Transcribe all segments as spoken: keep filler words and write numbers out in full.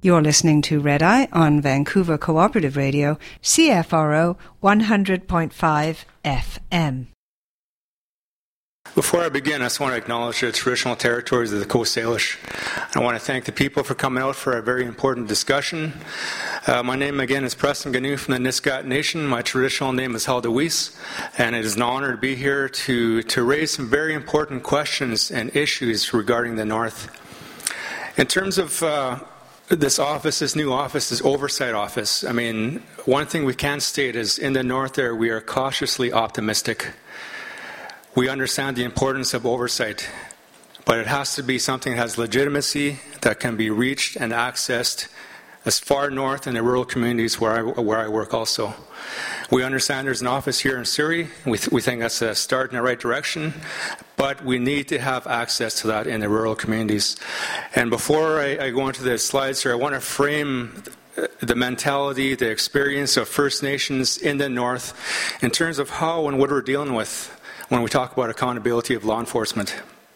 You're listening to Red Eye on Vancouver Cooperative Radio, C F R O one hundred point five F M. Before I begin, I just want to acknowledge the traditional territories of the Coast Salish. I want to thank the people for coming out for a very important discussion. Uh, my name again is Preston Ganu from the Nisga'a Nation. My traditional name is Halda-Weiss, and it is an honor to be here to, to raise some very important questions and issues regarding the North. In terms of uh, this office, this new office, this oversight office, I mean, one thing we can state is in the North there, we are cautiously optimistic. We understand the importance of oversight, but it has to be something that has legitimacy, that can be reached and accessed as far north in the rural communities where I, where I work also. We understand there's an office here in Surrey. We, th- we think that's a start in the right direction, but we need to have access to that in the rural communities. And before I, I go into the slides here, I want to frame the mentality, the experience of First Nations in the North in terms of how and what we're dealing with when we talk about accountability of law enforcement.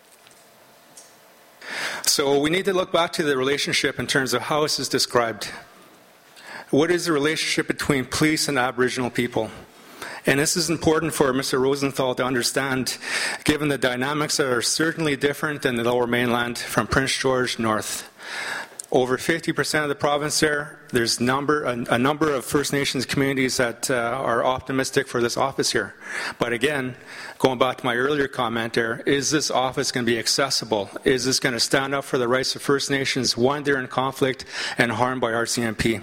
So we need to look back to the relationship in terms of how this is described. What is the relationship between police and Aboriginal people? And this is important for Mister Rosenthal to understand, given the dynamics that are certainly different than the Lower Mainland from Prince George north. Over fifty percent of the province there, there's number, a, a number of First Nations communities that uh, are optimistic for this office here. But again, going back to my earlier comment there, is this office going to be accessible? Is this going to stand up for the rights of First Nations when they're in conflict and harmed by R C M P?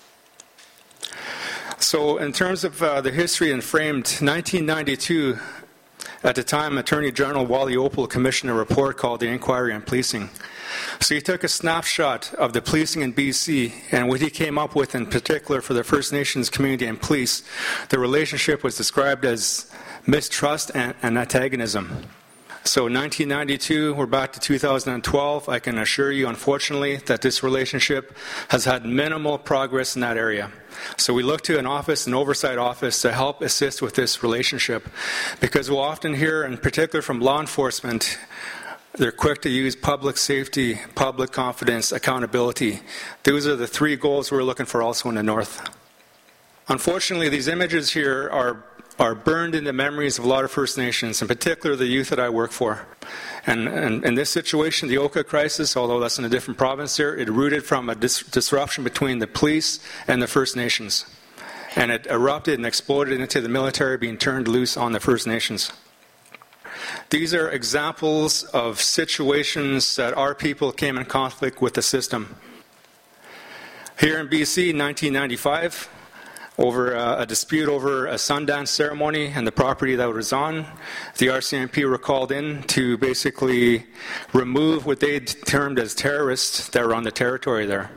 So in terms of uh, the history and framed, nineteen ninety-two, at the time, Attorney General Wally Opal commissioned a report called the Inquiry on Policing. So he took a snapshot of the policing in B C, and what he came up with in particular for the First Nations community and police, the relationship was described as mistrust and, and antagonism. So nineteen ninety-two, we're back to two thousand twelve. I can assure you, unfortunately, that this relationship has had minimal progress in that area. So we look to an office, an oversight office, to help assist with this relationship. Because we'll often hear, in particular from law enforcement, they're quick to use public safety, public confidence, accountability. Those are the three goals we're looking for also in the North. Unfortunately, these images here are are burned in the memories of a lot of First Nations, in particular the youth that I work for. And, and in this situation, the Oka crisis, although that's in a different province here, it rooted from a dis- disruption between the police and the First Nations. And it erupted and exploded into the military being turned loose on the First Nations. These are examples of situations that our people came in conflict with the system. Here in B C, nineteen ninety-five, over a, a dispute over a Sundance ceremony and the property that was on, the R C M P were called in to basically remove what they termed as terrorists that were on the territory there.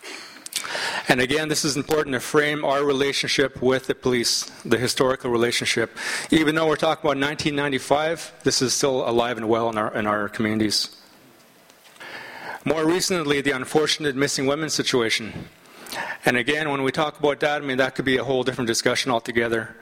And again, this is important to frame our relationship with the police, the historical relationship. Even though we're talking about nineteen ninety-five, this is still alive and well in our, in our communities. More recently, the unfortunate missing women situation. And again, when we talk about that, I mean, that could be a whole different discussion altogether.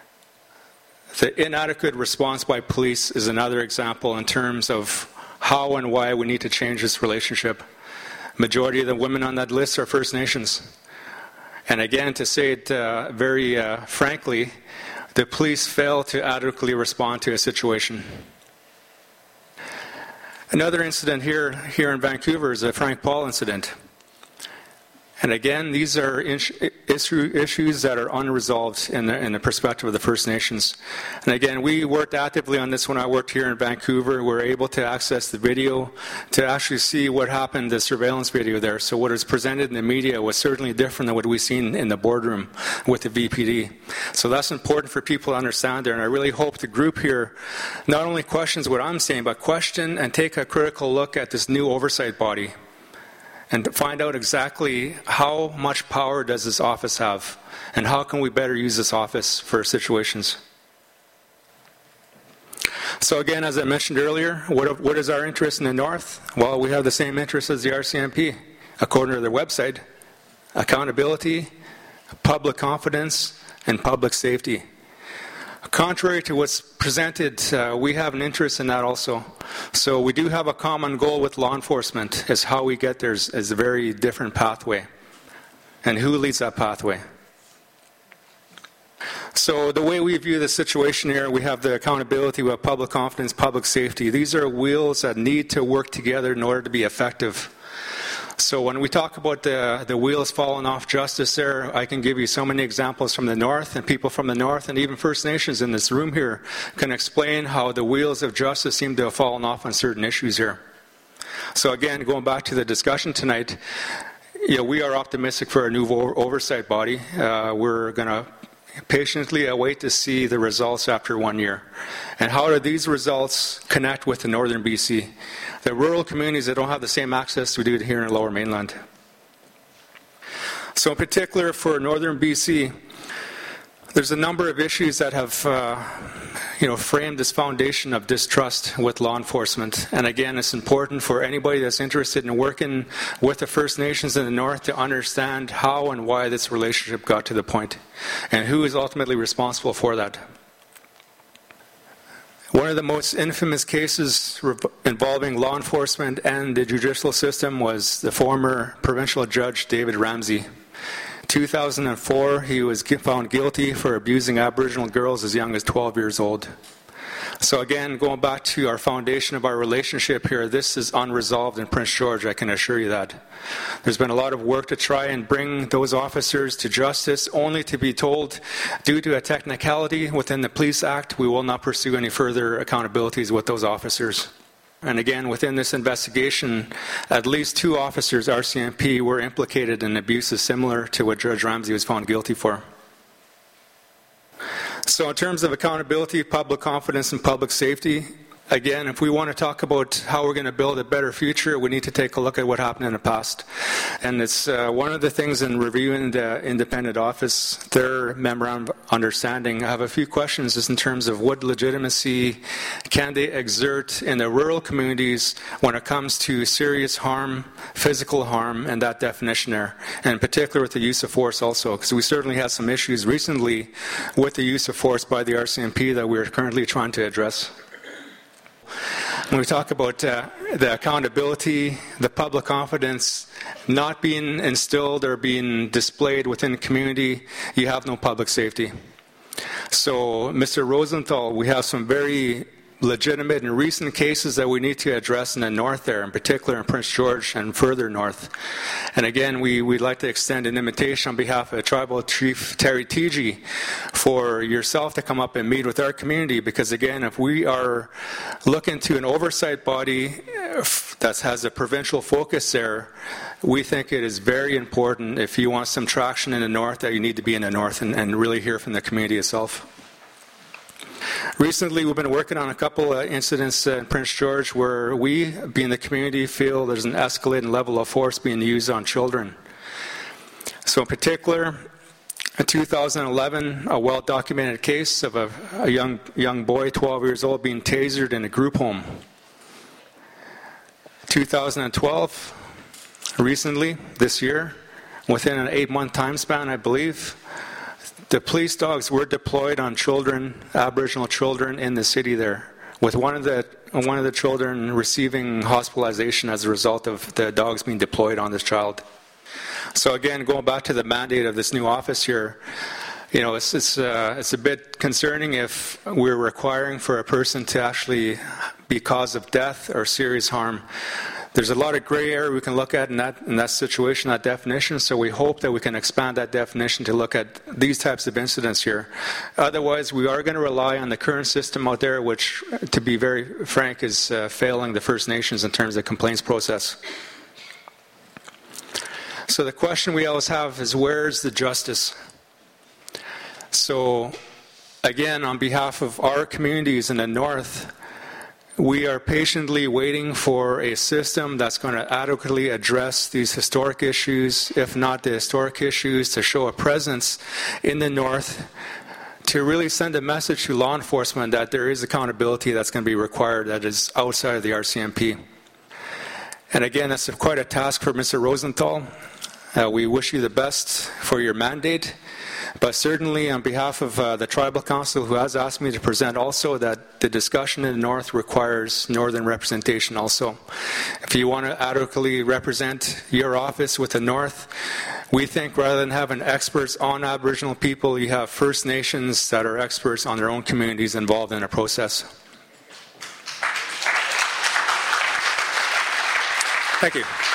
The inadequate response by police is another example in terms of how and why we need to change this relationship. Majority of the women on that list are First Nations. And again, to say it uh, very uh, frankly, the police fail to adequately respond to a situation. Another incident here, here in Vancouver is a Frank Paul incident. And again, these are issue, issues that are unresolved in the, in the perspective of the First Nations. And again, we worked actively on this when I worked here in Vancouver. We were able to access the video to actually see what happened, the surveillance video there. So what is presented in the media was certainly different than what we've seen in the boardroom with the V P D. So that's important for people to understand there. And I really hope the group here not only questions what I'm saying, but question and take a critical look at this new oversight body, and to find out exactly how much power does this office have, and how can we better use this office for situations. So again, as I mentioned earlier, what, what is our interest in the North? Well, we have the same interest as the R C M P, according to their website: accountability, public confidence, and public safety. Contrary to what's presented, uh, we have an interest in that also. So we do have a common goal with law enforcement, as how we get there is, is a very different pathway. And who leads that pathway? So the way we view the situation here, we have the accountability, we have public confidence, public safety. These are wheels that need to work together in order to be effective. So when we talk about the, the wheels falling off justice there, I can give you so many examples from the North, and people from the North, and even First Nations in this room here can explain how the wheels of justice seem to have fallen off on certain issues here. So again, going back to the discussion tonight, you know, we are optimistic for a new oversight body. Uh, we're going to patiently await to see the results after one year. And how do these results connect with the Northern B C? The rural communities that don't have the same access we do here in the Lower Mainland. So in particular for Northern B C, there's a number of issues that have uh, you know, framed this foundation of distrust with law enforcement. And again, it's important for anybody that's interested in working with the First Nations in the North to understand how and why this relationship got to the point, and who is ultimately responsible for that. One of the most infamous cases involving law enforcement and the judicial system was the former provincial judge David Ramsey. two thousand four, he was found guilty for abusing Aboriginal girls as young as twelve years old. So again, going back to our foundation of our relationship here, this is unresolved in Prince George, I can assure you that. There's been a lot of work to try and bring those officers to justice, only to be told, due to a technicality within the Police Act, we will not pursue any further accountabilities with those officers. And again, within this investigation, at least two officers, R C M P, were implicated in abuses similar to what Judge Ramsey was found guilty for. So in terms of accountability, public confidence, and public safety, again, if we want to talk about how we're going to build a better future, we need to take a look at what happened in the past. And it's uh, one of the things in reviewing the independent office, their memorandum of understanding, I have a few questions just in terms of what legitimacy can they exert in the rural communities when it comes to serious harm, physical harm, and that definition there. And in particular with the use of force also, because we certainly had some issues recently with the use of force by the R C M P that we're currently trying to address. When we talk about uh, the accountability, the public confidence not being instilled or being displayed within the community, you have no public safety. So, Mister Rosenthal, we have some very legitimate and recent cases that we need to address in the north there, in particular in Prince George and further north. And again, we, we'd like to extend an invitation on behalf of Tribal Chief Terry Teegee for yourself to come up and meet with our community, because again, if we are looking to an oversight body that has a provincial focus there, we think it is very important, if you want some traction in the north, that you need to be in the north and, and really hear from the community itself. Recently, we've been working on a couple of incidents in Prince George where we, being the community, feel there's an escalating level of force being used on children. So in particular, in two thousand eleven, a well-documented case of a, a young, young boy, twelve years old, being tasered in a group home. two thousand twelve, recently, this year, within an eight-month time span, I believe, the police dogs were deployed on children, Aboriginal children in the city there, with one of the one of the children receiving hospitalization as a result of the dogs being deployed on this child. So again, going back to the mandate of this new office here, you know, it's it's, uh, it's a bit concerning if we're requiring for a person to actually be cause of death or serious harm. There's a lot of gray area we can look at in that, in that situation, that definition, so we hope that we can expand that definition to look at these types of incidents here. Otherwise, we are going to rely on the current system out there, which, to be very frank, is uh, failing the First Nations in terms of the complaints process. So the question we always have is, where's the justice? So, again, on behalf of our communities in the north, we are patiently waiting for a system that's going to adequately address these historic issues, if not the historic issues, to show a presence in the north, to really send a message to law enforcement that there is accountability that's going to be required that is outside of the R C M P. And again, that's quite a task for Mister Rosenthal. Uh, we wish you the best for your mandate. But certainly on behalf of uh, the Tribal Council, who has asked me to present also, that the discussion in the North requires Northern representation also. If you want to adequately represent your office with the North, we think rather than having experts on Aboriginal people, you have First Nations that are experts on their own communities involved in a process. Thank you.